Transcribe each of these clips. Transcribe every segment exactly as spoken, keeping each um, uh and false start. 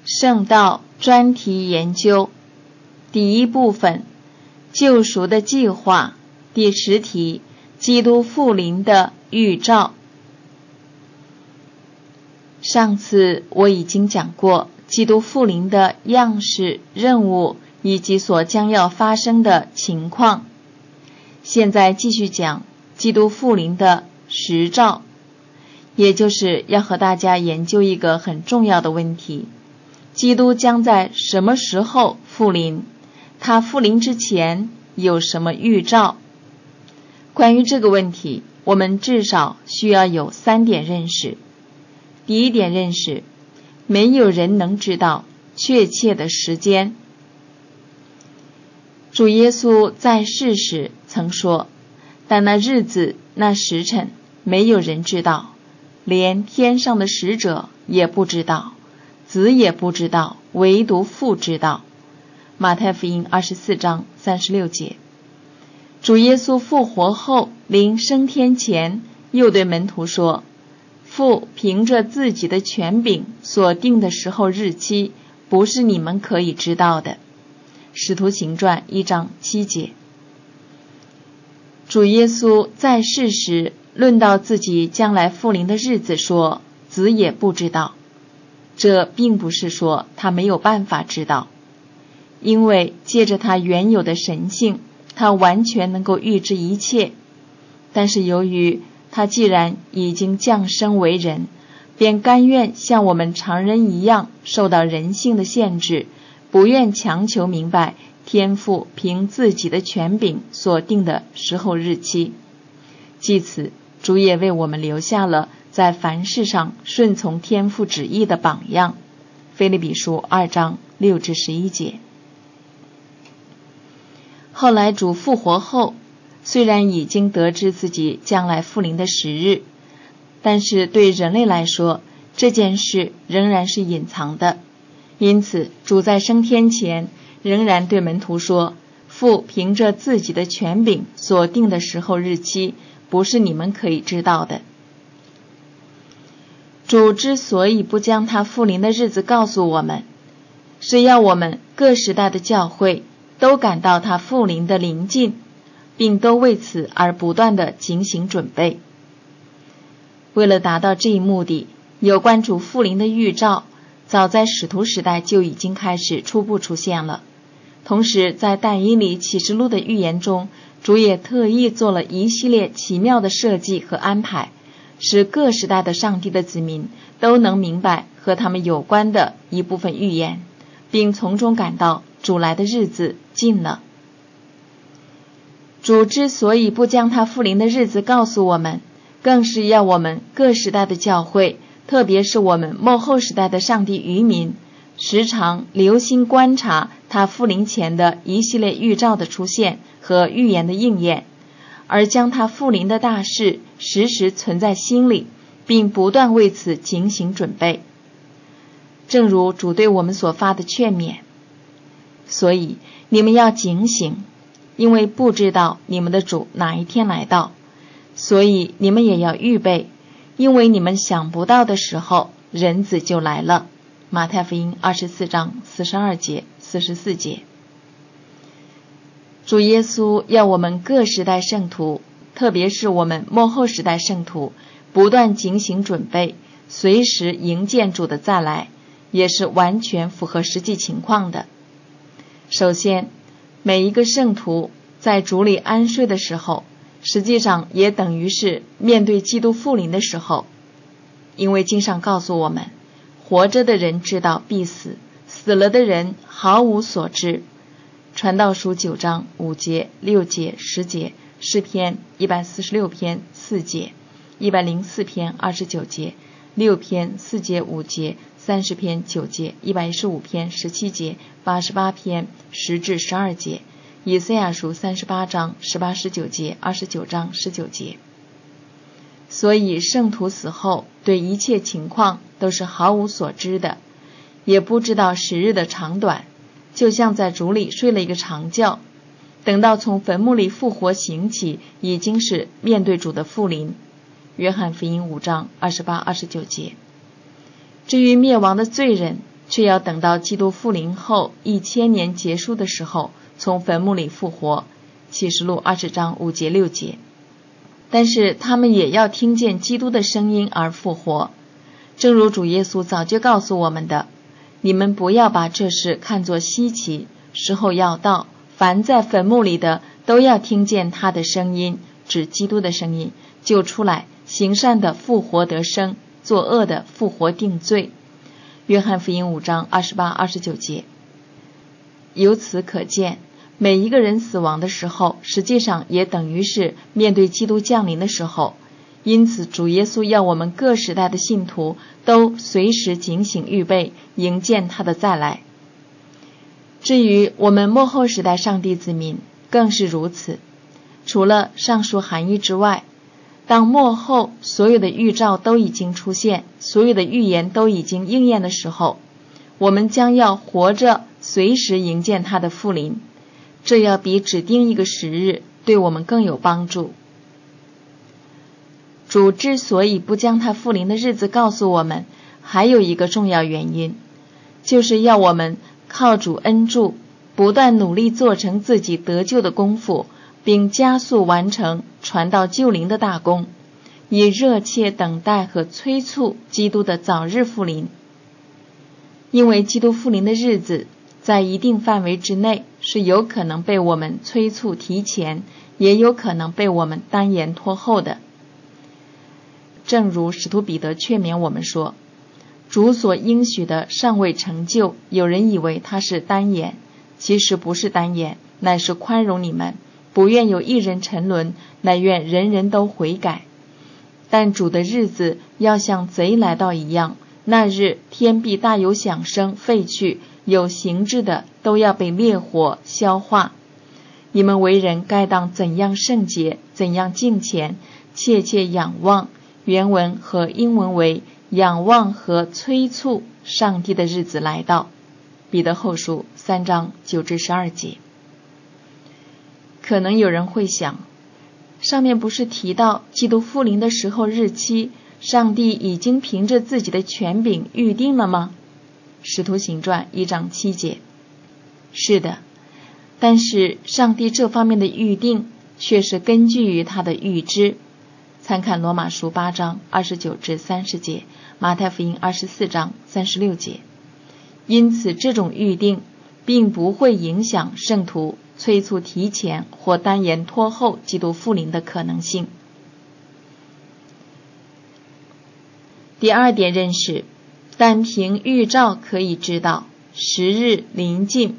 圣道专题研究第一部分，救赎的计划。第十题，基督复临的预兆。上次我已经讲过基督复临的样式、任务以及所将要发生的情况。现在继续讲基督复临的实兆，也就是要和大家研究一个很重要的问题：基督将在什么时候复临？他复临之前有什么预兆？关于这个问题，我们至少需要有三点认识。第一点认识，没有人能知道确切的时间。主耶稣在世时曾说，但那日子那时辰没有人知道，连天上的使者也不知道，子也不知道，唯独父知道。马太福音二十四章三十六节。主耶稣复活后临升天前，又对门徒说，父凭着自己的权柄所定的时候日期，不是你们可以知道的。使徒行传一章七节。主耶稣在世时论到自己将来复临的日子说，子也不知道。这并不是说他没有办法知道，因为借着他原有的神性，他完全能够预知一切。但是由于他既然已经降生为人，便甘愿像我们常人一样受到人性的限制，不愿强求明白天父凭自己的权柄所定的时候日期。即此，主也为我们留下了在凡事上顺从天父旨意的榜样。腓立比书二章六至十一节。后来主复活后，虽然已经得知自己将来复临的时日，但是对人类来说，这件事仍然是隐藏的。因此主在升天前仍然对门徒说，父凭着自己的权柄所定的时候日期，不是你们可以知道的。主之所以不将他复临的日子告诉我们，是要我们各时代的教会都感到他复临的临近，并都为此而不断地警醒准备。为了达到这一目的，有关主复临的预兆早在使徒时代就已经开始初步出现了。同时在但以理启示录的预言中，主也特意做了一系列奇妙的设计和安排，使各时代的上帝的子民都能明白和他们有关的一部分预言，并从中感到主来的日子近了。主之所以不将他复临的日子告诉我们，更是要我们各时代的教会，特别是我们末后时代的上帝余民，时常留心观察他复临前的一系列预兆的出现和预言的应验，而将他复临的大事时时存在心里，并不断为此警醒准备。正如主对我们所发的劝勉，所以你们要警醒，因为不知道你们的主哪一天来到，所以你们也要预备，因为你们想不到的时候，人子就来了。马太福音二十四章四十二节、四十四节。主耶稣要我们各时代圣徒，特别是我们末后时代圣徒，不断警醒准备，随时迎见主的再来，也是完全符合实际情况的。首先，每一个圣徒在主里安睡的时候，实际上也等于是面对基督复临的时候，因为经上告诉我们，活着的人知道必死，死了的人毫无所知。传道书九章五节、六节、十节，诗篇一百四十六篇四节，一百零四篇二十九节，六篇四节五节，三十篇九节，一百一十五篇十七节，八十八篇十至十二节，以赛亚书三十八章十八十九节，二十九章十九节。所以圣徒死后对一切情况都是毫无所知的，也不知道时日的长短，就像在主里睡了一个长觉，等到从坟墓里复活醒起，已经是面对主的复临。约翰福音五章二十八、二十九节。至于灭亡的罪人， 却要等到基督复临后一千年结束的时候，从坟墓里复活。启示录二十章五节六节。但是他们也要听见基督的声音而复活，正如主耶稣早就告诉我们的，你们不要把这事看作稀奇，时候要到，凡在坟墓里的都要听见他的声音，指基督的声音，就出来，行善的复活得生，作恶的复活定罪。约翰福音五章二十八、二十九节。由此可见，每一个人死亡的时候，实际上也等于是面对基督降临的时候。因此主耶稣要我们各时代的信徒都随时警醒预备，迎见他的再来。至于我们末后时代上帝子民更是如此。除了上述含义之外，当末后所有的预兆都已经出现，所有的预言都已经应验的时候，我们将要活着随时迎见他的复临，这要比指定一个时日对我们更有帮助。主之所以不将他复临的日子告诉我们，还有一个重要原因，就是要我们靠主恩助，不断努力做成自己得救的功夫，并加速完成传道救灵的大功，以热切等待和催促基督的早日复临。因为基督复临的日子在一定范围之内是有可能被我们催促提前，也有可能被我们单言拖后的。正如使徒彼得劝勉我们说，主所应许的尚未成就，有人以为他是单言，其实不是单言，乃是宽容你们，不愿有一人沉沦，乃愿人人都悔改。但主的日子要像贼来到一样，那日天必大有响声废去，有形质的都要被烈火消化。你们为人该当怎样圣洁，怎样敬虔，切切仰望，原文和英文为仰望和催促上帝的日子来到。彼得后书三章九至十二节。可能有人会想，上面不是提到基督复临的时候日期，上帝已经凭着自己的权柄预定了吗？使徒行传一章七节。是的，但是上帝这方面的预定却是根据于他的预知。参看罗马书八章二十九至三十节，马太福音二十四章三十六节。因此这种预定并不会影响圣徒催促提前或单言拖后基督复临的可能性。第二点认识，但凭预兆可以知道时日临近。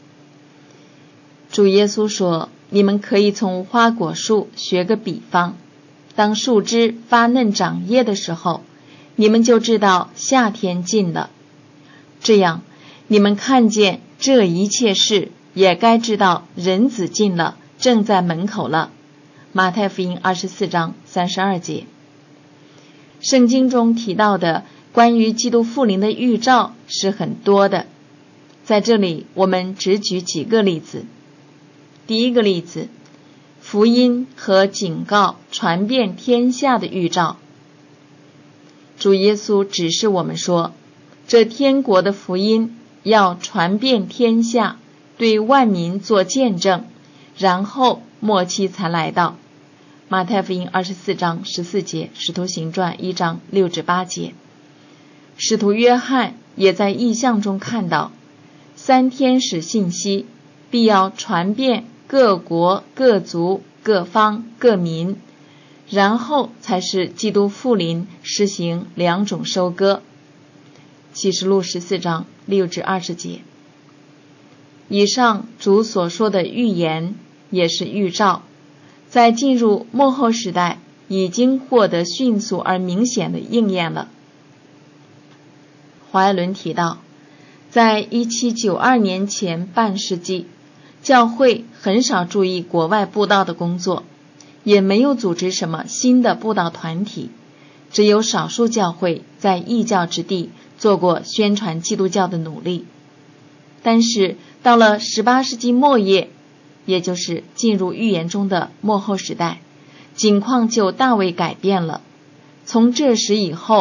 主耶稣说，你们可以从花果树学个比方，当树枝发嫩长叶的时候，你们就知道夏天近了。这样，你们看见这一切事，也该知道人子近了，正在门口了。马太福音二十四章三十二节。圣经中提到的关于基督复临的预兆是很多的，在这里我们只举几个例子。第一个例子，福音和警告传遍天下的预兆。主耶稣指示我们说，这天国的福音要传遍天下，对万民做见证，然后末期才来到。马太福音二十四章十四节，使徒行传一章六至八节。使徒约翰也在异象中看到，三天使信息必要传遍各国、各族、各方、各民，然后才是基督复临施行两种收割。启示录十四章六至二十节。以上主所说的预言也是预兆，在进入末后时代已经获得迅速而明显的应验了。华爱伦提到，在一七九二年前半世纪，教会很少注意国外布道的工作，也没有组织什么新的布道团体，只有少数教会在异教之地做过宣传基督教的努力。但是到了十八世纪末叶，也就是进入预言中的末后时代，景况就大为改变了。从这时以后，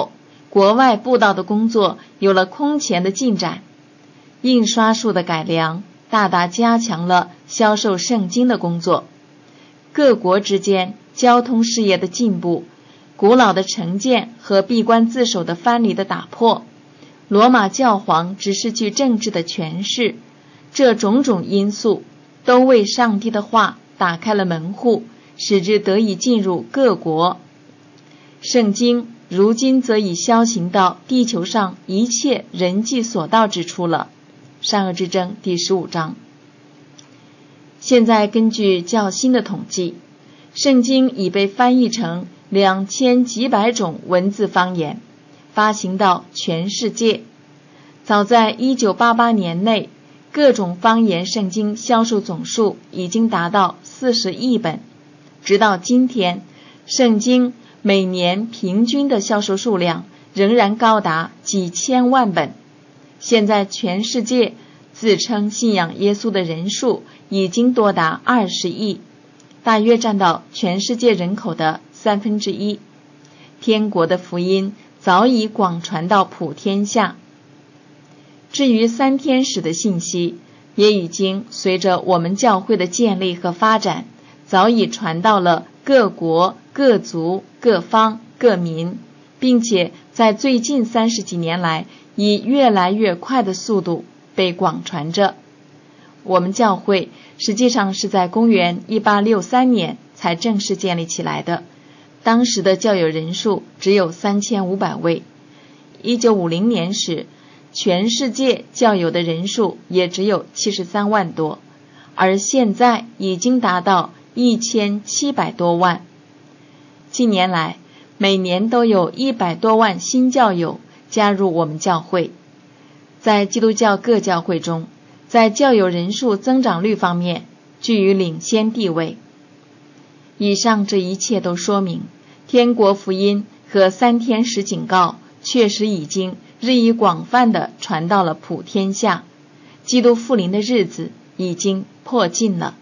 国外布道的工作有了空前的进展，印刷术的改良大大加强了销售圣经的工作，各国之间交通事业的进步，古老的成见和闭关自守的藩篱的打破，罗马教皇只是具政治的权势，这种种因素都为上帝的话打开了门户，使之得以进入各国。圣经如今则已消行到地球上一切人迹所到之处了。善恶之争第十五章。现在根据较新的统计，圣经已被翻译成两千几百种文字方言，发行到全世界。早在一九八八年内，各种方言圣经销售总数已经达到四十亿本。直到今天，圣经每年平均的销售数量仍然高达几千万本。现在全世界自称信仰耶稣的人数已经多达二十亿，大约占到全世界人口的三分之一。天国的福音早已广传到普天下。至于三天使的信息，也已经随着我们教会的建立和发展，早已传到了各国、各族、各方、各民，并且在最近三十几年来，以越来越快的速度被广传着。我们教会实际上是在公元一八六三年才正式建立起来的，当时的教友人数只有三千五百位。一九五零年时，全世界教友的人数也只有七十三万多，而现在已经达到一千七百多万。近年来，每年都有一百多万新教友加入我们教会。在基督教各教会中，在教友人数增长率方面居于领先地位。以上这一切都说明，天国福音和三天使警告确实已经日益广泛地传到了普天下，基督复临的日子已经迫近了。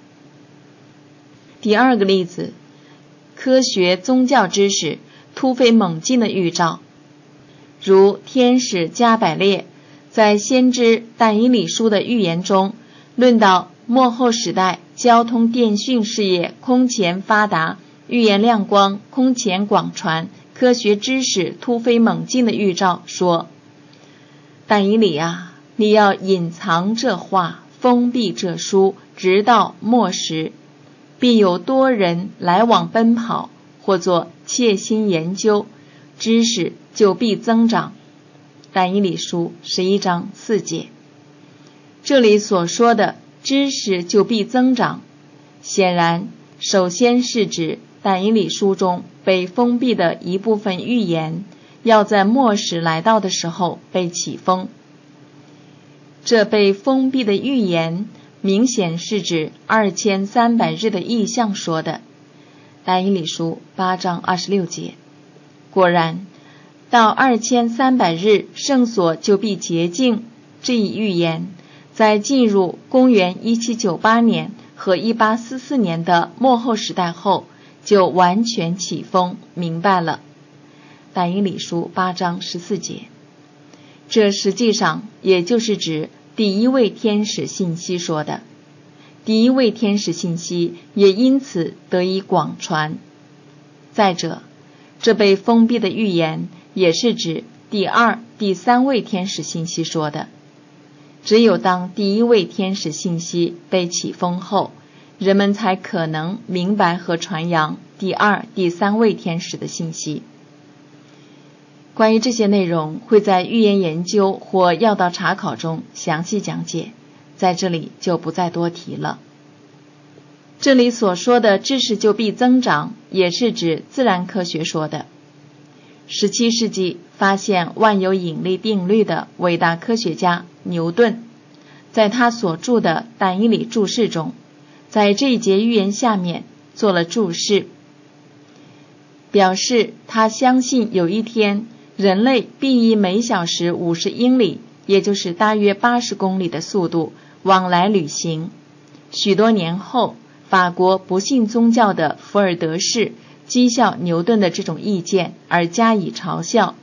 第二个例子，科学宗教知识突飞猛进的预兆。如天使加百列在先知但以理书的预言中论到末后时代交通电讯事业空前发达，预言亮光空前广传，科学知识突飞猛进的预兆说，但以理啊，你要隐藏这话，封闭这书，直到末时，必有多人来往奔跑，或作切心研究，知识就必增长。但以理书十一章四节。这里所说的知识就必增长，显然首先是指但以理书中被封闭的一部分预言要在末时来到的时候被启封。这被封闭的预言明显是指二千三百日的异象说的，但以理书八章二十六节。果然，到二千三百日圣所就必洁净，这一预言在进入公元一七九八年和一八四四年的末后时代后就完全启封明白了。但以理书八章十四节。这实际上也就是指第一位天使信息说的，第一位天使信息也因此得以广传。再者，这被封闭的预言也是指第二、第三位天使信息说的。只有当第一位天使信息被启封后，人们才可能明白和传扬第二、第三位天使的信息。关于这些内容会在预言研究或要道查考中详细讲解，在这里就不再多提了。这里所说的知识就必增长，也是指自然科学说的。十七世纪发现万有引力定律的伟大科学家牛顿，在他所著的但以理注释中，在这一节预言下面做了注释，表示他相信有一天人类必以每小时五十英里，也就是大约八十公里的速度往来旅行。许多年后，法国不信宗教的福尔德士讥笑牛顿的这种意见而加以嘲笑，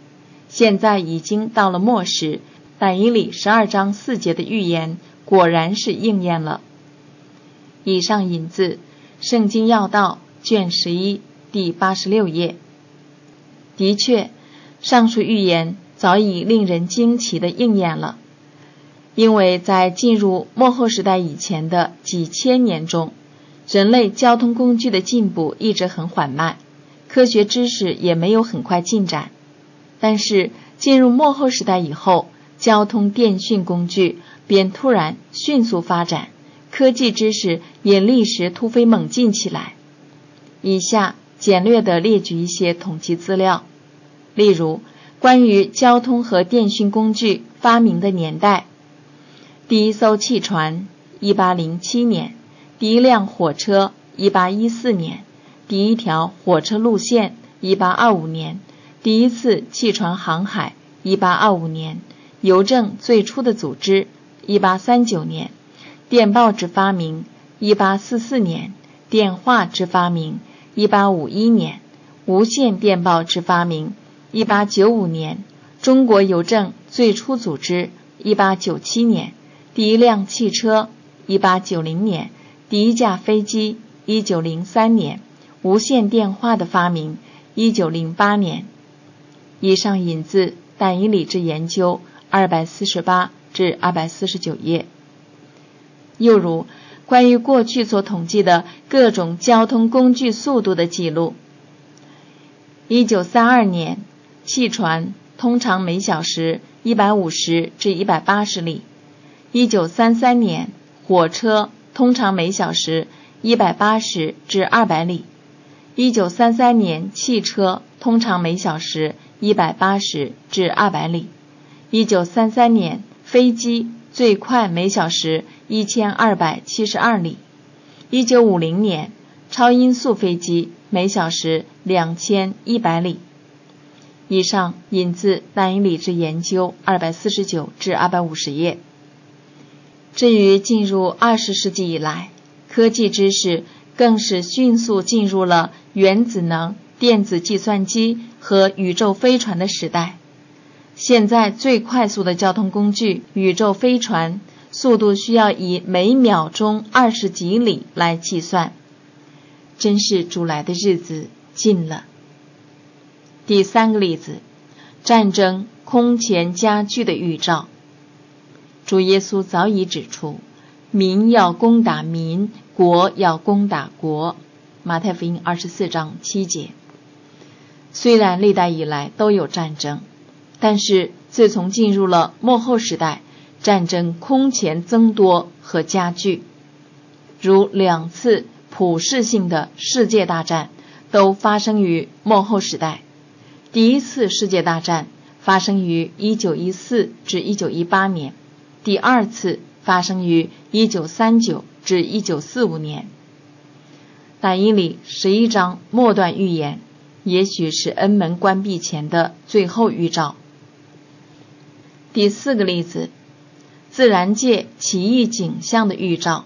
现在已经到了末时，但以理十二章四节的预言果然是应验了。以上引自《圣经要道》卷十一第八十六页。的确，上述预言早已令人惊奇地应验了，因为在进入末后时代以前的几千年中，人类交通工具的进步一直很缓慢，科学知识也没有很快进展。但是进入末后时代以后，交通电讯工具便突然迅速发展，科技知识也立时突飞猛进起来。以下简略地列举一些统计资料，例如关于交通和电讯工具发明的年代：第一艘汽船一八零七年，第一辆火车一八一四年，第一条火车路线一八二五年，第一次汽船航海一八二五年，邮政最初的组织一八三九年，电报之发明一八四四年，电话之发明一八五一年，无线电报之发明一八九五年，中国邮政最初组织一八九七年，第一辆汽车一八九零年，第一架飞机一九零三年，无线电话的发明一九零八年。以上引自但以理之研究二百四十八至二百四十九页。又如关于过去所统计的各种交通工具速度的记录：一九三二年，汽船通常每小时一百五十至一百八十里；一九三三年，火车通常每小时一百八十至二百里；一九三三年，汽车通常每小时一百八十至二百里；一九三三年，飞机最快每小时一千二百七十二里；一九五零年，超音速飞机每小时两千一百里。以上引自但以理之研究二百四十九至二百五十页。至于进入二十世纪以来，科技知识更是迅速进入了原子能、电子计算机和宇宙飞船的时代。现在最快速的交通工具宇宙飞船，速度需要以每秒钟二十几里来计算。真是主来的日子近了。第三个例子，战争空前加剧的预兆。主耶稣早已指出，民要攻打民，国要攻打国。马太福音二十四章七节。虽然历代以来都有战争，但是自从进入了末后时代，战争空前增多和加剧。如两次普世性的世界大战都发生于末后时代。第一次世界大战发生于一九一四至一九一八年，第二次发生于一九三九至一九四五年。但以理十一章末段预言，也许是恩门关闭前的最后预兆。第四个例子，自然界奇异景象的预兆。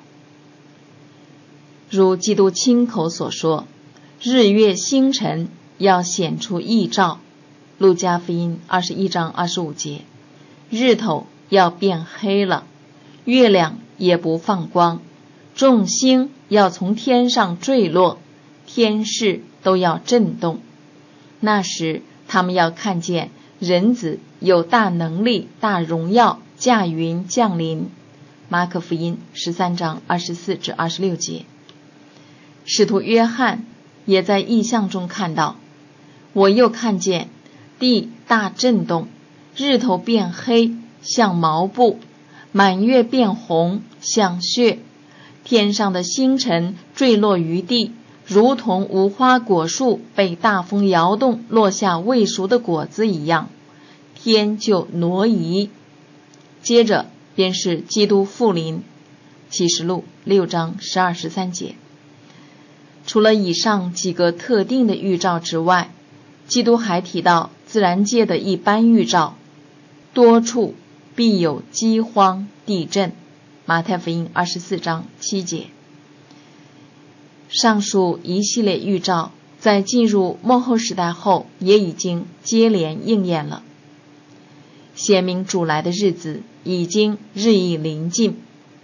如基督亲口所说，日月星辰要显出异兆，路加福音二十一章二十五节，日头要变黑了，月亮也不放光，众星要从天上坠落，天势都要震动。那时他们要看见人子有大能力、大荣耀，驾云降临。马可福音十三章二十四至二十六节。使徒约翰也在异象中看到，我又看见地大震动，日头变黑像毛布，满月变红像血，天上的星辰坠落于地，如同无花果树被大风摇动落下未熟的果子一样，天就挪移。接着便是基督复临，启示录六章十二十三节。除了以上几个特定的预兆之外，基督还提到自然界的一般预兆，多处必有饥荒、地震。马太福音二十四章七节。上述一系列预兆在进入末后时代后也已经接连应验了。 显明主来的日子已经日益临近。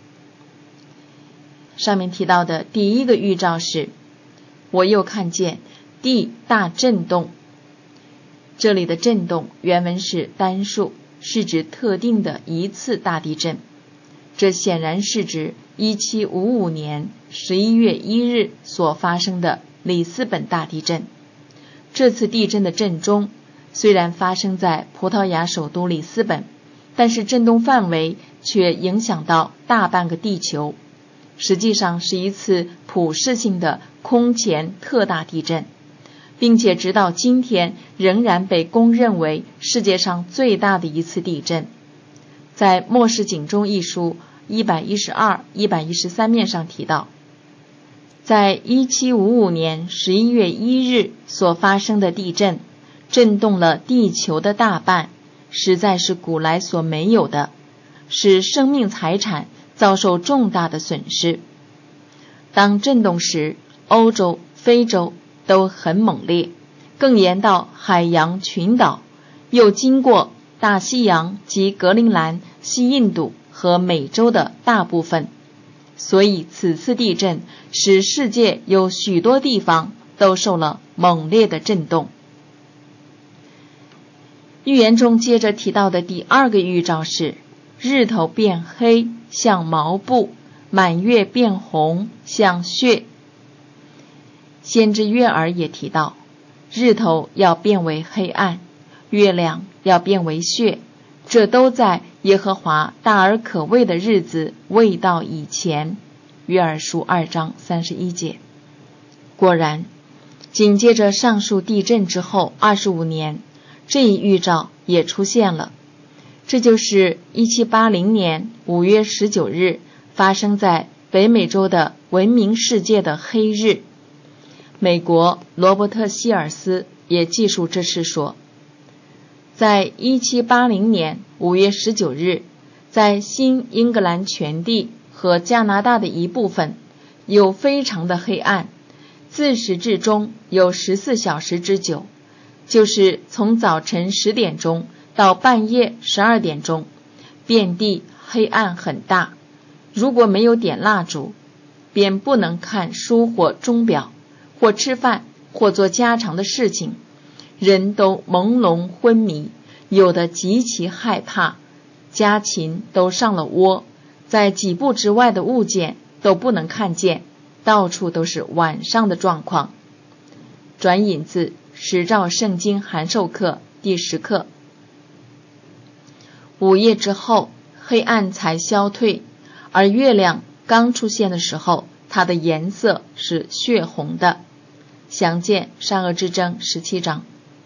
上面提到的第一个预兆是，我又看见地大震动。这里的震动原文是单数，是指特定的一次大地震。这显然是指一七五五年十一月一日所发生的里斯本大地震。这次地震的震中虽然发生在葡萄牙首都里斯本，但是震动范围却影响到大半个地球，实际上是一次普世性的空前特大地震，并且直到今天仍然被公认为世界上最大的一次地震。在《末世警钟》一书一百一十二、一百一十三面上提到，在一七五五年十一月一日所发生的地震，震动了地球的大半，实在是古来所没有的，使生命财产遭受重大的损失。当震动时，欧洲、非洲都很猛烈，更延到海洋群岛，又经过大西洋及格陵兰、西印度和美洲的大部分，所以此次地震使世界有许多地方都受了猛烈的震动。预言中接着提到的第二个预兆是，日头变黑像毛布，满月变红像血。先知约珥也提到，日头要变为黑暗，月亮要变为血，这都在耶和华大而可畏的日子未到以前。约珥书二章三十一节。果然，紧接着上述地震之后二十五年，这一预兆也出现了。这就是一七八零年五月十九日发生在北美洲的闻名世界的黑日。美国罗伯特希尔斯也记述这事说，在一七八零年五月十九日，在新英格兰全地和加拿大的一部分有非常的黑暗，自始至终有十四小时之久，就是从早晨十点钟到半夜十二点钟，遍地黑暗很大。如果没有点蜡烛，便不能看书或钟表，或吃饭，或做家常的事情，人都朦胧昏迷，有的极其害怕，家禽都上了窝，在几步之外的物件都不能看见，到处都是晚上的状况。转引自十照圣经函授课第十课。午夜之后，黑暗才消退，而月亮刚出现的时候，它的颜色是血红的。详见善恶之争十七章。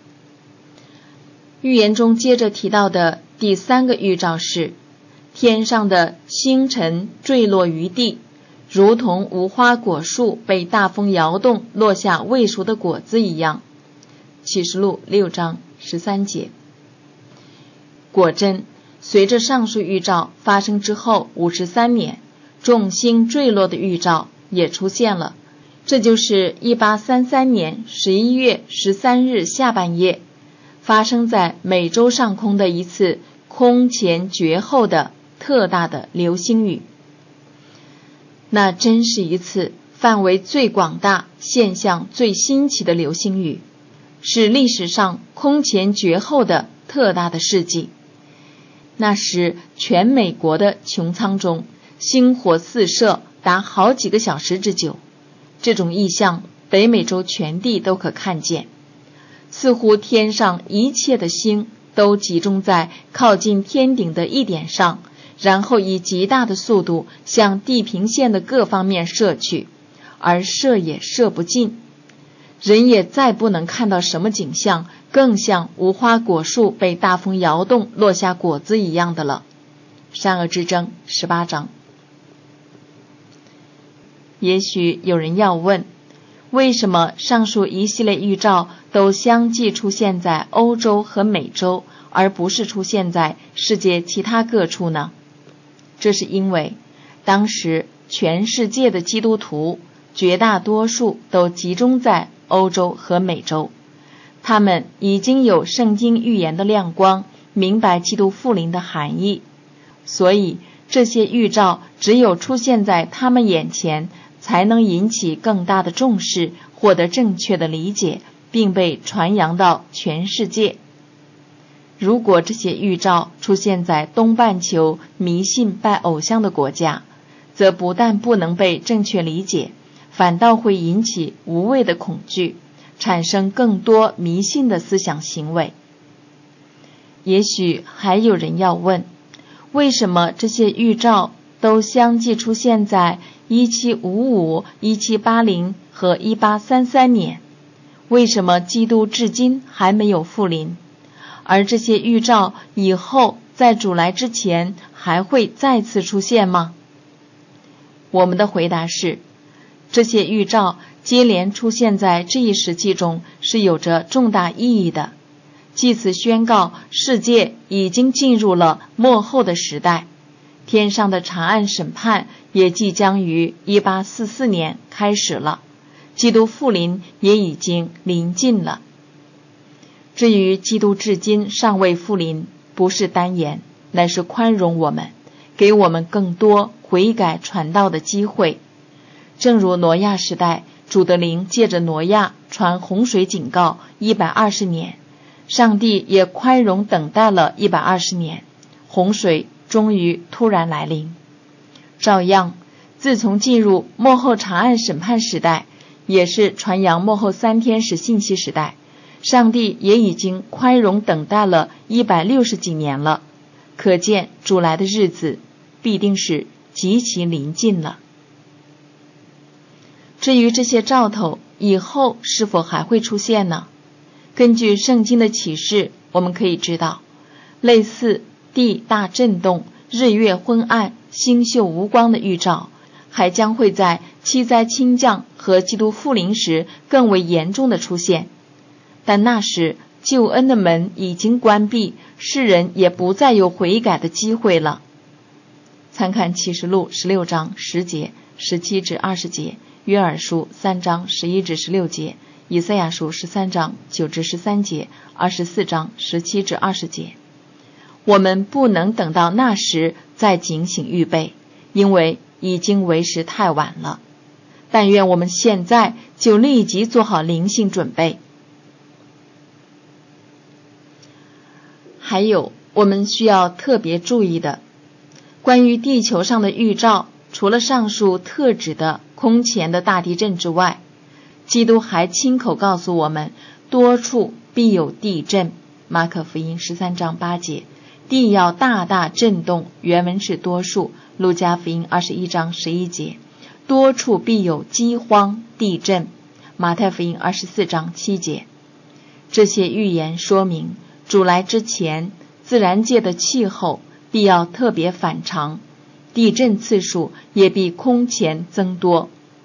预言中接着提到的第三个预兆是，天上的星辰坠落于地，如同无花果树被大风摇动落下未熟的果子一样。启示录六章十三节。果真，随着上述预兆发生之后五十三年，众星坠落的预兆也出现了。这就是一八三三年十一月十三日下半夜，发生在美洲上空的一次空前绝后的特大的流星雨。那真是一次范围最广大、现象最新奇的流星雨，是历史上空前绝后的特大的事迹。那时全美国的穹苍中星火四射达好几个小时之久，这种异象北美洲全地都可看见，似乎天上一切的星都集中在靠近天顶的一点上，然后以极大的速度向地平线的各方面射去，而射也射不尽。人也再不能看到什么景象更像无花果树被大风摇动落下果子一样的了。善恶之争十八章。也许有人要问，为什么上述一系列预兆都相继出现在欧洲和美洲，而不是出现在世界其他各处呢？这是因为当时全世界的基督徒绝大多数都集中在欧洲和美洲，他们已经有圣经预言的亮光， 明白基督复临的含义，所以这些预兆只有出现在他们眼前，才能引起更大的重视，获得正确的理解，并被传扬到全世界。如果这些预兆出现在东半球迷信拜偶像的国家，则不但不能被正确理解，反倒会引起无谓的恐惧，产生更多迷信的思想行为。也许还有人要问，为什么这些预兆都相继出现在一七五五、一七八零和一八三三年？为什么基督至今还没有复临？而这些预兆以后在主来之前还会再次出现吗？我们的回答是，这些预兆接连出现在这一时期中是有着重大意义的，借此宣告世界已经进入了末后的时代，天上的查案审判也即将于一八四四年开始了，基督复临也已经临近了。至于基督至今尚未复临，不是单言，乃是宽容我们，给我们更多悔改传道的机会。正如挪亚时代，主的灵借着挪亚传洪水警告一百二十年，上帝也宽容等待了一百二十年，洪水终于突然来临。照样，自从进入末后查案审判时代，也是传扬末后三天使信息时代，上帝也已经宽容等待了一百六十几年了，可见主来的日子必定是极其临近了。至于这些兆头以后是否还会出现呢？根据圣经的启示，我们可以知道，类似地大震动、日月昏暗、星宿无光的预兆，还将会在七灾倾降和基督复临时更为严重的出现。但那时救恩的门已经关闭，世人也不再有悔改的机会了。参看启示录十六章十节、十七至二十节，约珥书三章十一至十六节，以赛亚书十三章九至十三节，二十四章十七至二十节。我们不能等到那时再警醒预备，因为已经为时太晚了。但愿我们现在就立即做好灵性准备。还有我们需要特别注意的，关于地球上的预兆，除了上述特指的空前的大地震之外，基督还亲口告诉我们，多处必有地震。马可福音十三章八节，地要大大震动，原文是多数。路加福音二十一章十一节，多处必有饥荒、地震。马太福音二十四章七节。这些预言说明，主来之前，自然界的气候必要特别反常，地震次数也比空前增多。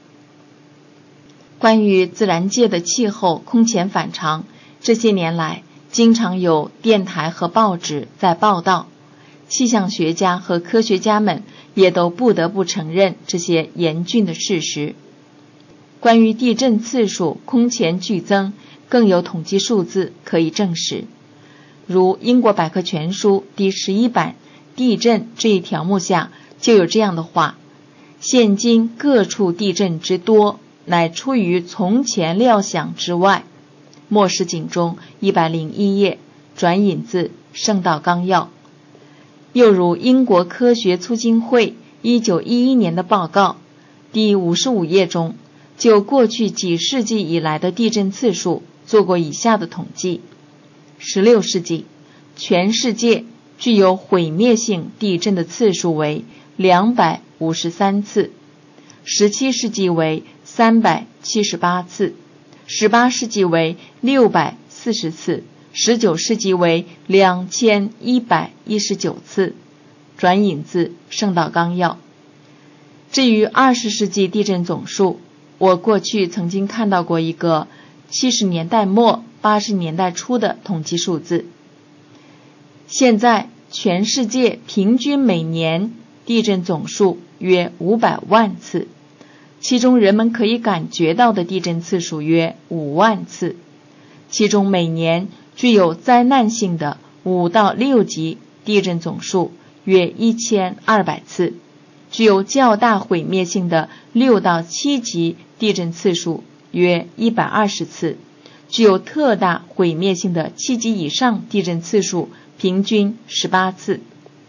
关于自然界的气候空前反常，这些年来经常有电台和报纸在报道，气象学家和科学家们也都不得不承认这些严峻的事实。关于地震次数空前剧增，更有统计数字可以证实。如英国百科全书第十一版地震这一条目下就有这样的话：现今各处地震之多，乃出于从前料想之外。末世警钟一百零一页，转引自圣道纲要。又如英国科学促进会一九一一年的报告第五十五页中，就过去几世纪以来的地震次数做过以下的统计：十六世纪，全世界具有毁灭性地震的次数为两百五十三次，十七世纪为三百七十八次，十八世纪为六百四十次，十九世纪为两千一百一十九次。转引自圣道纲要。至于二十世纪地震总数，我过去曾经看到过一个七十年代末八十年代初的统计数字。现在全世界平均每年地震总数约五百万次，其中人们可以感觉到的地震次数约五万次，其中每年具有灾难性的五到六级地震总数约一千二百次，具有较大毁灭性的六到七级地震次数约一百二十次，具有特大毁灭性的七级以上地震次数平均十八次。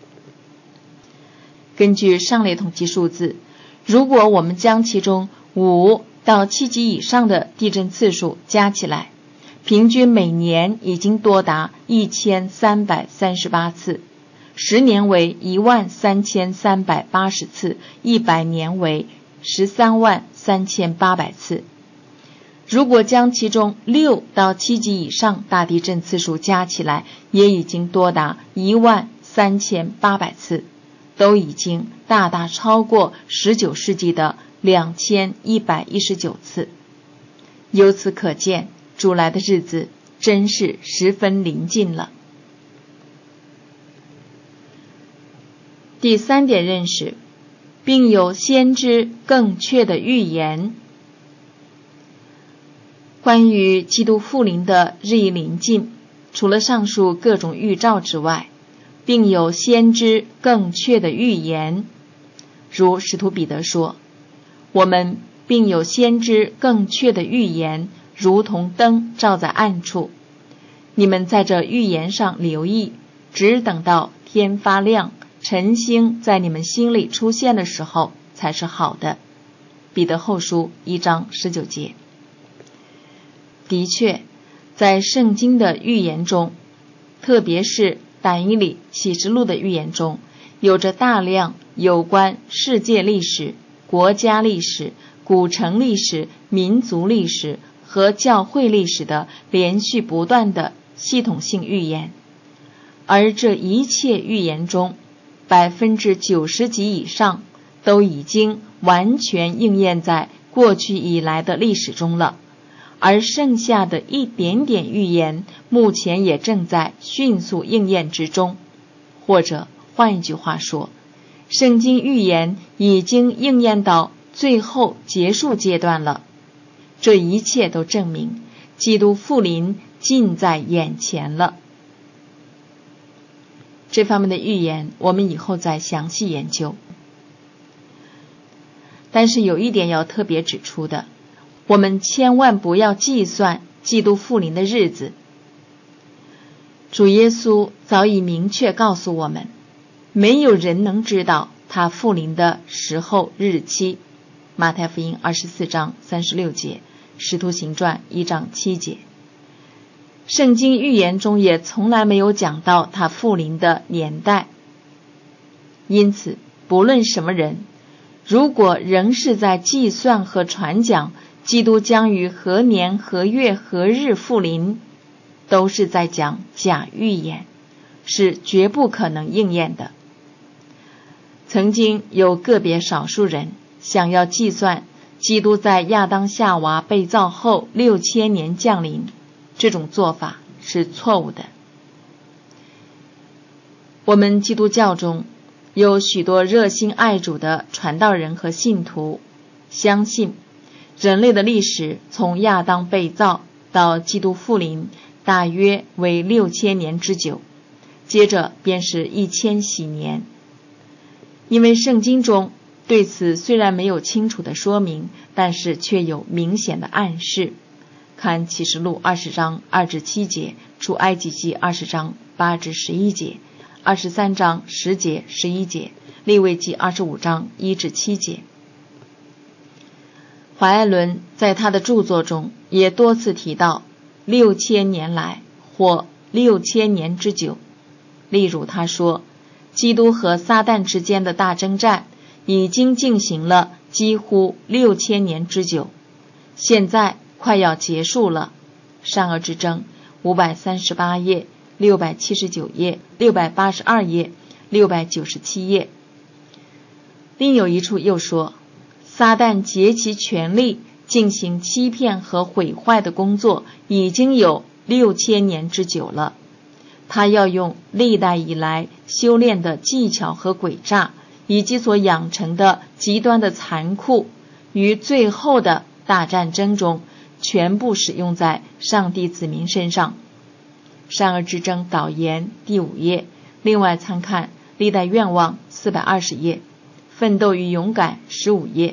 根据上列统计数字，如果我们将其中五到七级以上的地震次数加起来，平均每年已经多达一千三百三十八次，十年为一万三千三百八十次，一百年为十三万三千八百次。如果将其中六到七级以上大地震次数加起来，也已经多达一万三千八百次，都已经大大超过十九世纪的两千一百一十九次。由此可见，主来的日子真是十分临近了。第三点认识，并有先知更确的预言。关于基督复临的日益临近，除了上述各种预兆之外，并有先知更确的预言。如使徒彼得说，我们并有先知更确的预言，如同灯照在暗处。你们在这预言上留意，只等到天发亮，晨星在你们心里出现的时候才是好的。彼得后书一章十九节。的确，在圣经的预言中，特别是但以理启示录的预言中，有着大量有关世界历史、国家历史、古城历史、民族历史和教会历史的连续不断的系统性预言。而这一切预言中，百分之九十几以上都已经完全应验在过去以来的历史中了，而剩下的一点点预言目前也正在迅速应验之中。或者换一句话说，圣经预言已经应验到最后结束阶段了。这一切都证明基督复临近在眼前了。这方面的预言我们以后再详细研究。但是有一点要特别指出的，我们千万不要计算基督复临的日子。主耶稣早已明确告诉我们，没有人能知道他复临的时候日期。马太福音二十四章三十六节，使徒行传一章七节。圣经预言中也从来没有讲到他复临的年代。因此，不论什么人，如果仍是在计算和传讲基督将于何年何月何日复临，都是在讲假预言，是绝不可能应验的。曾经有个别少数人想要计算基督在亚当夏娃被造后六千年降临，这种做法是错误的。我们基督教中有许多热心爱主的传道人和信徒，相信人类的历史从亚当被造到基督复临大约为六千年之久，接着便是一千禧年。因为圣经中对此虽然没有清楚的说明，但是却有明显的暗示。看启示录二十章二至七节，出埃及记二十章八至十一节，二十三章十节十一节，利未记二十五章一至七节。怀艾伦在他的著作中也多次提到六千年来或六千年之久。例如他说，基督和撒旦之间的大征战已经进行了几乎六千年之久，现在快要结束了。善恶之争五百三十八页、六百七十九页、六百八十二页、六百九十七页。另有一处又说，撒旦竭其全力进行欺骗和毁坏的工作已经有六千年之久了。他要用历代以来修炼的技巧和诡诈，以及所养成的极端的残酷，于最后的大战争中全部使用在上帝子民身上。 善恶之争导言第五页，另外参看历代愿望四百二十页，奋斗与勇敢十五页。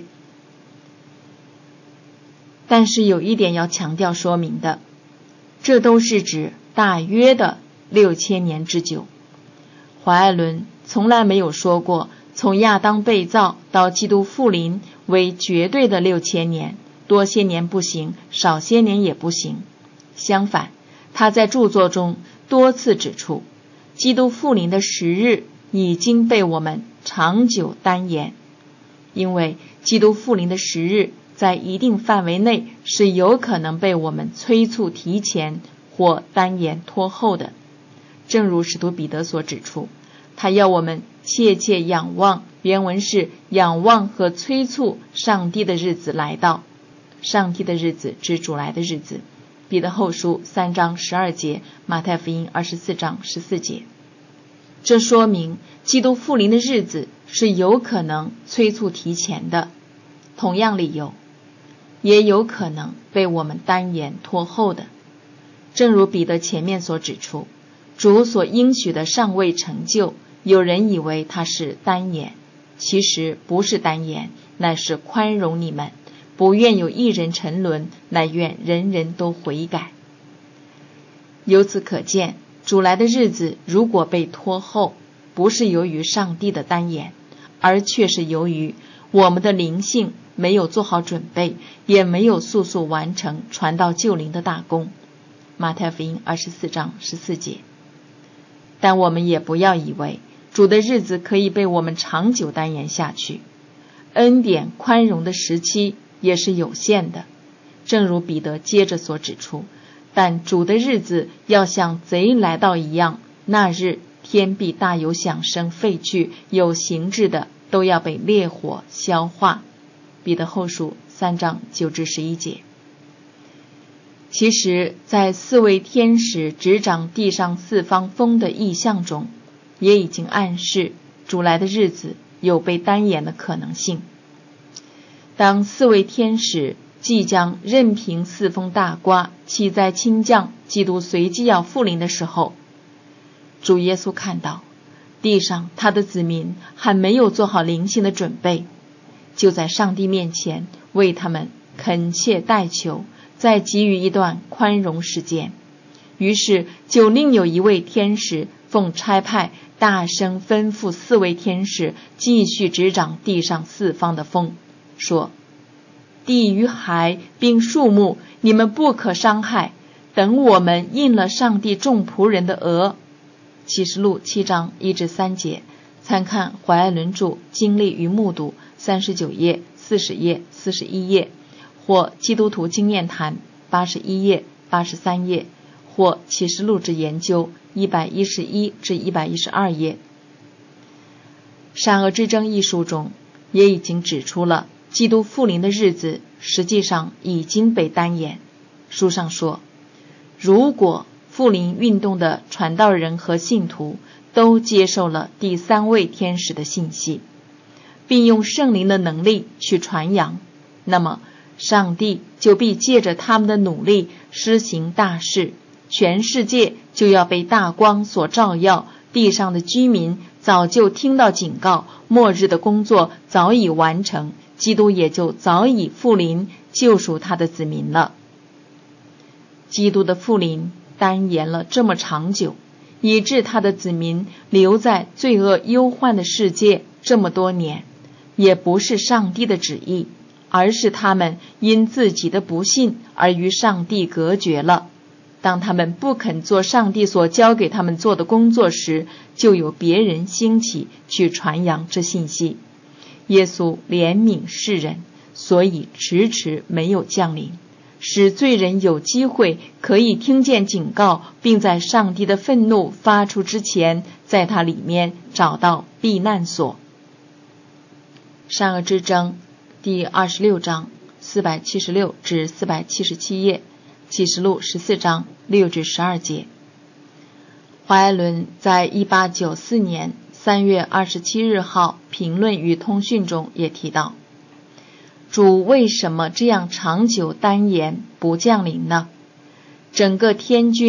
但是有一点要强调说明的，这都是指大约的六千年之久。怀艾伦从来没有说过从亚当被造到基督复临为绝对的六千年，多些年不行，少些年也不行。相反，他在著作中多次指出，基督复临的时日已经被我们长久单言，因为基督复临的时日在一定范围内是有可能被我们催促提前或单言拖后的。正如使徒彼得所指出，他要我们切切仰望，原文是仰望和催促上帝的日子来到。上帝的日子指主来的日子，彼得后书三章十二节，马太福音二十四章十四节。这说明基督复临的日子是有可能催促提前的，同样理由也有可能被我们单言拖后的。正如彼得前面所指出，主所应许的尚未成就，有人以为他是单言，其实不是单言，乃是宽容你们，不愿有一人沉沦，乃愿人人都悔改。由此可见，主来的日子如果被拖后，不是由于上帝的单言，而却是由于我们的灵性没有做好准备，也没有速速完成传道救灵的大功。马太福音二十四章十四节。但我们也不要以为主的日子可以被我们长久单言下去，恩典宽容的时期也是有限的。正如彼得接着所指出，但主的日子要像贼来到一样，那日天必大有响声废去，有形质的都要被烈火消化。彼得后书三章九至十一节。其实在四位天使执掌地上四方风的意象中，也已经暗示主来的日子有被单言的可能性。当四位天使即将任凭四风大刮，气灾倾降，基督随即要复临的时候，主耶稣看到地上他的子民还没有做好灵性的准备，就在上帝面前为他们恳切代求，再给予一段宽容时间。于是就另有一位天使奉差派，大声吩咐四位天使继续执掌地上四方的风，说：地与海并树木，你们不可伤害，等我们印了上帝众仆人的额。启示录七章一至三节，参看怀艾伦著经历与目睹三十九页、四十页、四十一页，或基督徒经验谈八十一页、八十三页，或启示录之研究一百一十一至一百一十二页。善恶之争一书中也已经指出了基督复临的日子实际上已经被单言。书上说，如果复临运动的传道人和信徒都接受了第三位天使的信息，并用圣灵的能力去传扬，那么上帝就必借着他们的努力施行大事，全世界就要被大光所照耀，地上的居民早就听到警告，末日的工作早已完成，基督也就早已复临救赎他的子民了。基督的复临单言了这么长久，以致他的子民留在罪恶忧患的世界这么多年，也不是上帝的旨意，而是他们因自己的不信而与上帝隔绝了。当他们不肯做上帝所交给他们做的工作时，就有别人兴起去传扬这信息。耶稣怜悯世人，所以迟迟没有降临，使罪人有机会可以听见警告，并在上帝的愤怒发出之前，在他里面找到避难所。善恶之争第二十六章四百七十六至四百七十七页，启示录十四章六至十二节。怀艾伦在一八九四年三月二十七日号评论与通讯中也提到，主为什么这样长久单言不降临呢？整个天军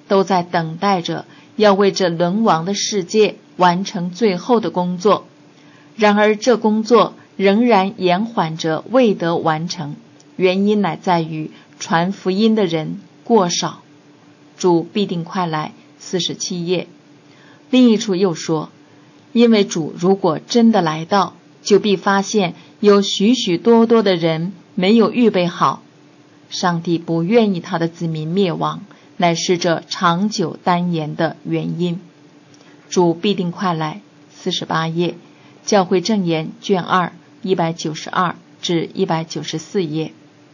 都在等待着要为这沦亡的世界完成最后的工作。然而这工作仍然延缓着未得完成，原因乃在于传福音的人过少。主必定快来，四十七页。另一处又说，因为主如果真的来到，就必发现有许许多多的人没有预备好。上帝不愿意他的子民灭亡，乃是这长久单言的原因。主必定快来，四十八页。教会证言卷二一百九十二至一百九十四页。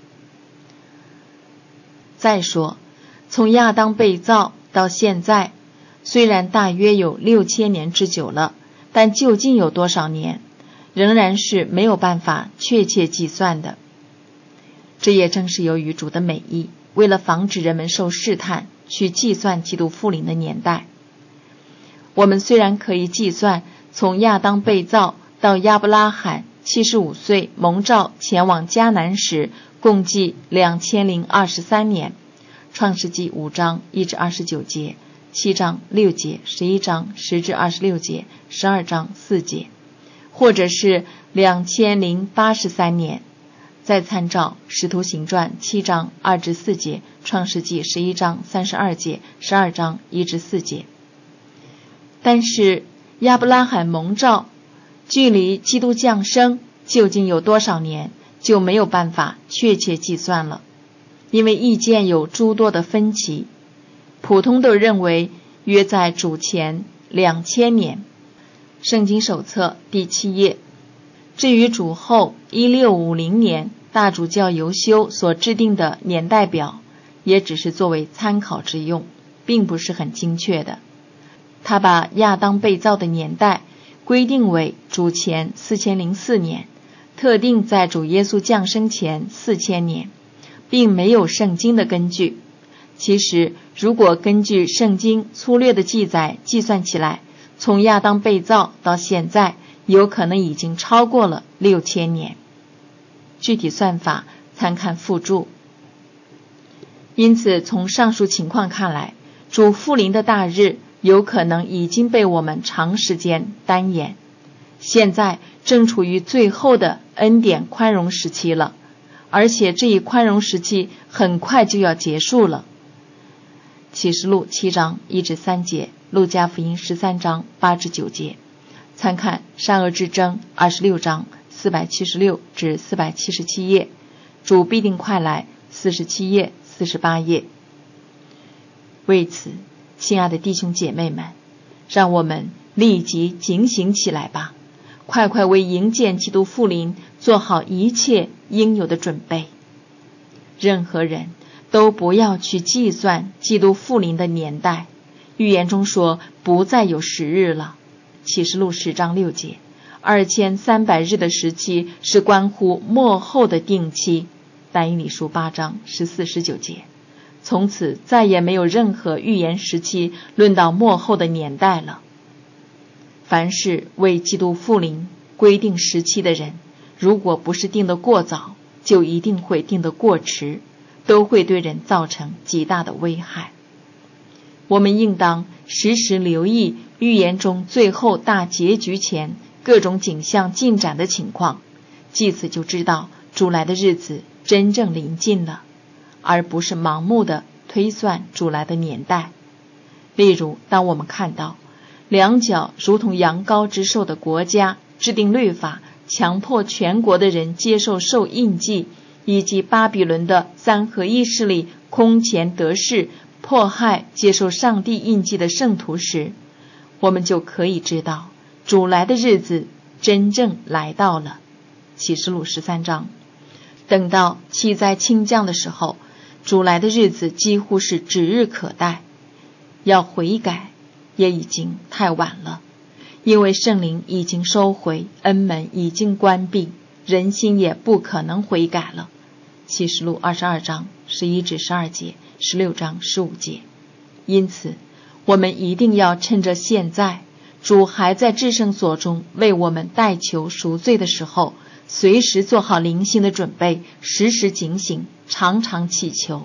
再说，从亚当被造到现在，虽然大约有六千年之久了，但究竟有多少年，仍然是没有办法确切计算的。这也正是由于主的美意，为了防止人们受试探，去计算基督复临的年代。我们虽然可以计算从亚当被造到亚伯拉罕七十五岁蒙召前往迦南时，共计两千零二十三年。创世纪五章一至二十九节，七章六节，十一章十至二十六节，十二章四节，或者是两千零八十三年。再参照使徒行传七章二至四节，创世纪十一章三十二节，十二章一至四节。但是亚伯拉罕蒙召距离基督降生究竟有多少年，就没有办法确切计算了，因为意见有诸多的分歧。普通都认为约在主前两千年，圣经手册第七页。至于主后一六五零年大主教尤修所制定的年代表，也只是作为参考之用，并不是很精确的。他把亚当被造的年代规定为主前四千零四年，特定在主耶稣降生前四千年，并没有圣经的根据。其实如果根据圣经粗略的记载计算起来，从亚当被造到现在有可能已经超过了六千年。具体算法参看附注。因此从上述情况看来，主复临的大日有可能已经被我们长时间单言，现在正处于最后的恩典宽容时期了，而且这一宽容时期很快就要结束了。启示录七章一至三节，路加福音十三章八至九节，参看善恶之争二十六章四百七十六至四百七十七页，主必定快来四十七页四十八页。为此，亲爱的弟兄姐妹们，让我们立即警醒起来吧，快快为迎见基督复临做好一切应有的准备。任何人都不要去计算基督复临的年代，预言中说不再有时日了。启示录十章六节，二千三百日的时期是关乎末后的定期。但以理书八章十四十九节，从此再也没有任何预言时期论到末后的年代了。凡是为基督复临规定时期的人，如果不是定得过早，就一定会定得过迟，都会对人造成极大的危害。我们应当时时留意预言中最后大结局前各种景象进展的情况，据此就知道主来的日子真正临近了，而不是盲目的推算主来的年代。例如，当我们看到两脚如同羊羔之兽的国家制定律法，强迫全国的人接受受印记，以及巴比伦的三合一势力空前得势，迫害接受上帝印记的圣徒时，我们就可以知道主来的日子真正来到了。启示录十三章。等到七灾倾降的时候，主来的日子几乎是指日可待，要悔改也已经太晚了，因为圣灵已经收回，恩门已经关闭，人心也不可能悔改了。启示录二十二章十一至十二节，十六章十五节。因此我们一定要趁着现在主还在至圣所中为我们代求赎罪的时候，随时做好灵性的准备，时时警醒，常常祈求，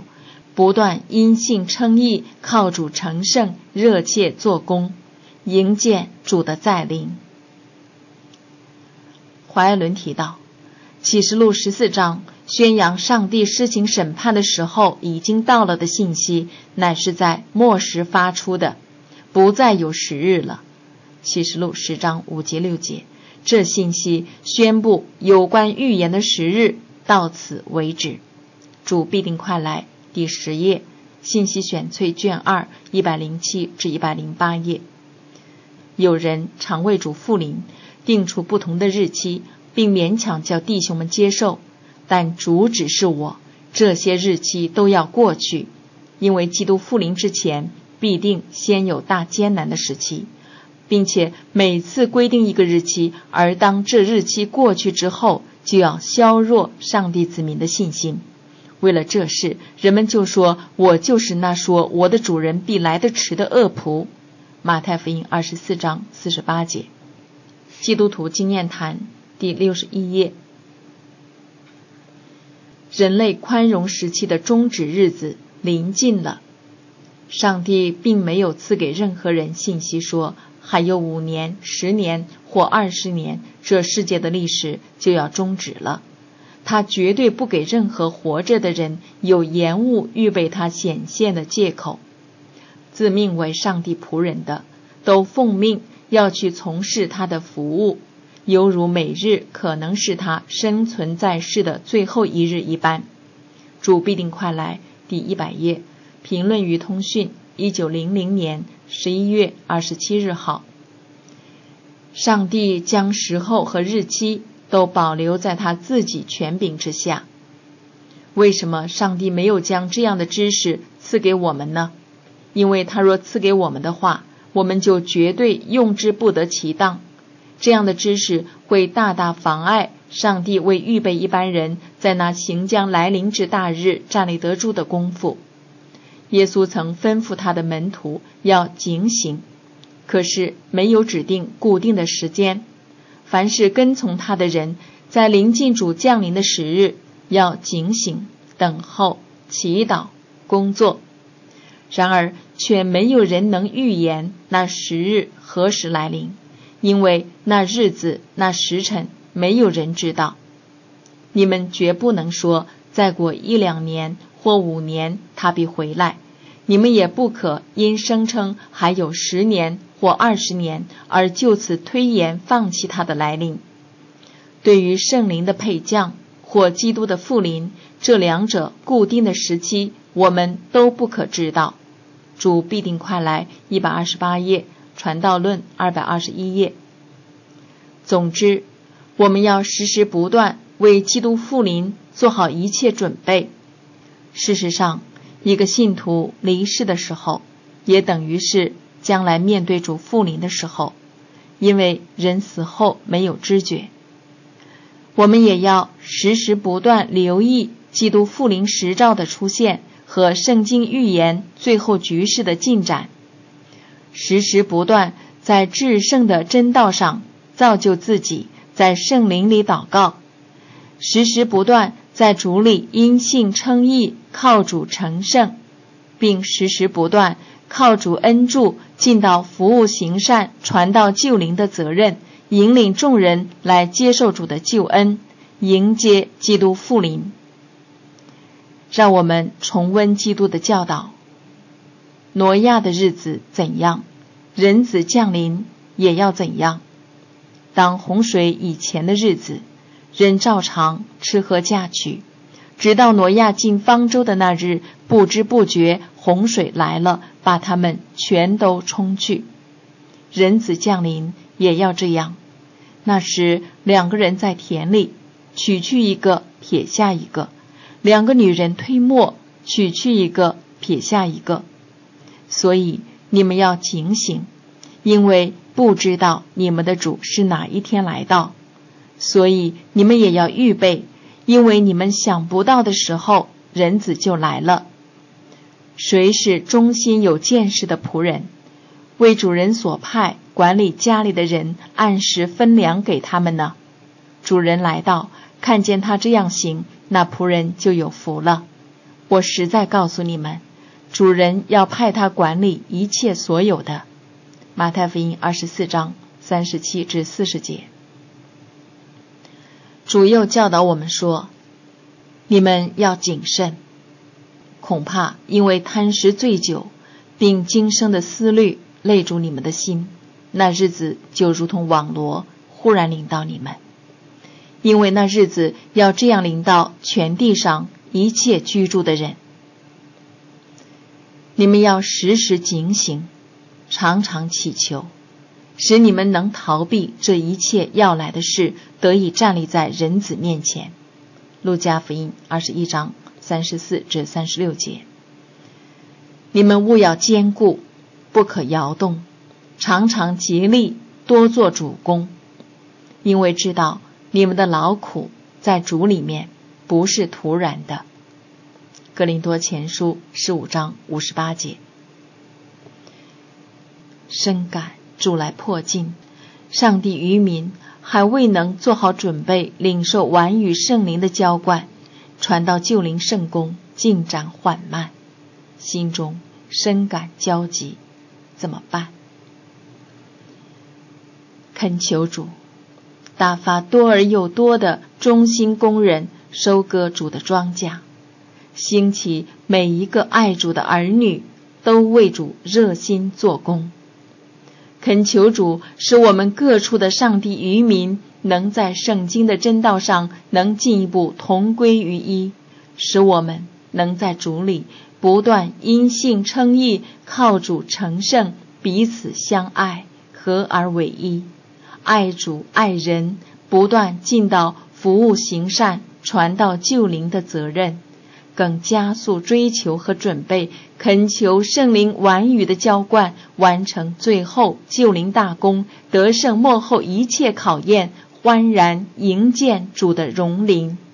不断因信称义，靠主成圣，热切做工，迎接主的再临。怀爱伦提到，启示录十四章宣扬上帝施行审判的时候已经到了的信息，乃是在末时发出的，不再有时日了。启示录十章五节六节，这信息宣布有关预言的时日到此为止。主必定快来，第十页，信息选粹卷二，一百零七至一百零八页。有人常为主复临，定出不同的日期，并勉强叫弟兄们接受，但主指示我，这些日期都要过去，因为基督复临之前必定先有大艰难的时期，并且每次规定一个日期，而当这日期过去之后，就要削弱上帝子民的信心。为了这事，人们就说，我就是那说我的主人必来得迟的恶仆。马太福音二十四章四十八节。基督徒经验谈第六十一页。人类宽容时期的终止日子临近了。上帝并没有赐给任何人信息说，还有五年、十年或二十年，这世界的历史就要终止了。他绝对不给任何活着的人有延误预备他显现的借口。自命为上帝仆人的，都奉命要去从事他的服务，犹如每日可能是他生存在世的最后一日一般。主必定快来，第一百页，评论与通讯，一九零零年十一月二十七日号。上帝将时候和日期都保留在他自己权柄之下。为什么上帝没有将这样的知识赐给我们呢？因为他若赐给我们的话，我们就绝对用之不得其当。这样的知识会大大妨碍上帝为预备一般人在那行将来临之大日站立得住的功夫。耶稣曾吩咐他的门徒要警醒，可是没有指定固定的时间。凡是跟从他的人，在临近主降临的时日，要警醒、等候、祈祷、工作。然而却没有人能预言那时日何时来临，因为那日子、那时辰没有人知道。你们绝不能说再过一两年或五年他必回来，你们也不可因声称还有十年或二十年而就此推延放弃他的来临。对于圣灵的配降或基督的复临，这两者固定的时期我们都不可知道。主必定快来，一百二十八页，传道论二百二十一页。总之，我们要时时不断为基督复临做好一切准备。事实上，一个信徒离世的时候，也等于是将来面对主复临的时候，因为人死后没有知觉。我们也要时时不断留意基督复临时兆的出现和圣经预言最后局势的进展，时时不断在至圣的真道上造就自己，在圣灵里祷告，时时不断在主里因信称义，靠主成圣，并时时不断靠主恩助尽到服务行善、传道救灵的责任，引领众人来接受主的救恩，迎接基督复临。让我们重温基督的教导。挪亚的日子怎样，人子降临也要怎样。当洪水以前的日子，人照常吃喝嫁娶，直到挪亚进方舟的那日，不知不觉洪水来了，把他们全都冲去。人子降临也要这样。那时两个人在田里，取去一个，撇下一个；两个女人推磨，取去一个，撇下一个。所以你们要警醒，因为不知道你们的主是哪一天来到。所以你们也要预备，因为你们想不到的时候，人子就来了。谁是忠心有见识的仆人，为主人所派，管理家里的人按时分粮给他们呢？主人来到，看见他这样行，那仆人就有福了。 我实在告诉你们，主人要派他管理一切所有的。马太福音二十四章三十七至四十节。主又教导我们说，你们要谨慎，恐怕因为贪食醉酒，并今生的思虑累住你们的心，那日子就如同网罗忽然临到你们。因为那日子要这样临到全地上一切居住的人。你们要时时警醒，常常祈求，使你们能逃避这一切要来的事，得以站立在人子面前。路加福音二十一章三十四至三十六节。你们务要坚固，不可摇动，常常竭力多做主工，因为知道你们的劳苦在主里面不是徒然的。哥林多前书十五章五十八节。深感主来迫近，上帝余民还未能做好准备领受完与圣灵的浇灌，传到救灵圣工进展缓慢，心中深感焦急，怎么办？恳求主打发多而又多的忠心工人收割主的庄稼，兴起每一个爱主的儿女都为主热心做工。恳求主使我们各处的上帝余民能在圣经的真道上能进一步同归于一，使我们能在主里不断因信称义，靠主成圣，彼此相爱，合而为一，爱主爱人，不断尽到服务行善传道救灵的责任，更加速追求和准备恳求圣灵完雨的浇灌，完成最后救灵大功，得胜末后一切考验，欢然迎见主的荣临。